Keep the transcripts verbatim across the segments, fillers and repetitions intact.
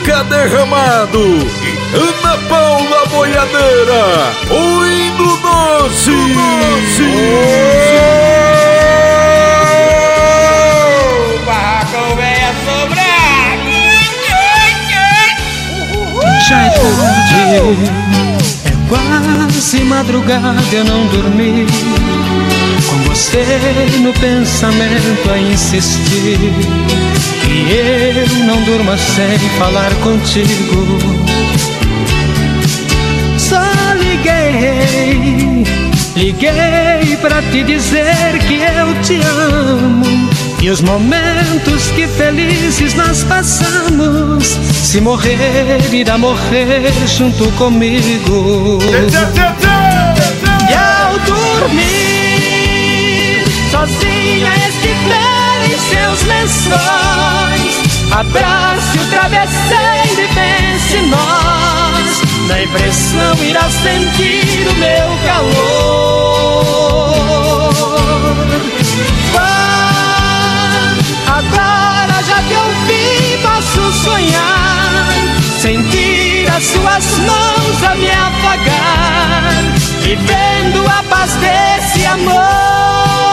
Zeca Derramado e Ana Paula Boiadeira, o Indo Doce. O barracão venha sobrar. Já é tarde, é quase madrugada, eu não dormi, com você no pensamento a insistir. E eu não durmo sem falar contigo. Só liguei, liguei pra te dizer que eu te amo. E os momentos que felizes nós passamos, se morrer, irá morrer junto comigo. E ao dormir, sozinha estiver em seus lençóis, abrace o travesseiro e pense em nós. Na impressão irá sentir o meu calor. Vá, agora já te ouvi, posso sonhar, sentir as suas mãos a me afagar, vivendo a paz desse amor.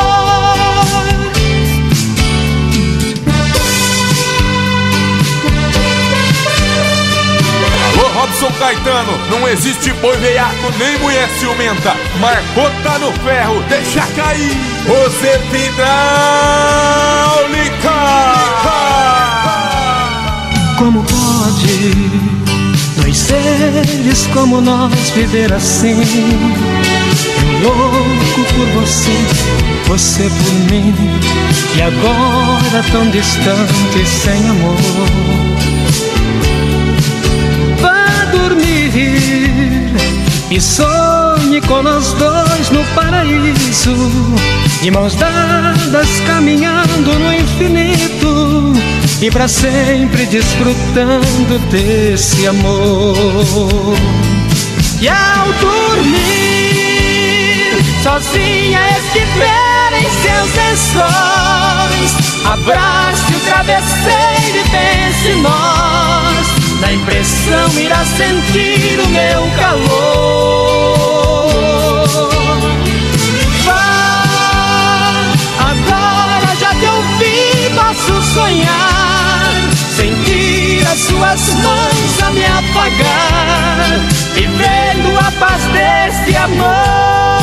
Robson Caetano, não existe boi veiaco nem mulher ciumenta. Marcou, tá no ferro, deixa cair. Você hidráulica. Como pode dois seres como nós viver assim? Eu louco por você, você por mim, e agora tão distante, sem amor. Dormir e sonhe com nós dois no paraíso, de mãos dadas caminhando no infinito, e pra sempre desfrutando desse amor. E ao dormir, sozinha estiver em seus lençóis, abrace o travesseiro e pense em nós. Na impressão irá sentir o meu calor. Vá, agora já te ouvi, posso sonhar, sentir as suas mãos a me apagar, vivendo a paz desse amor.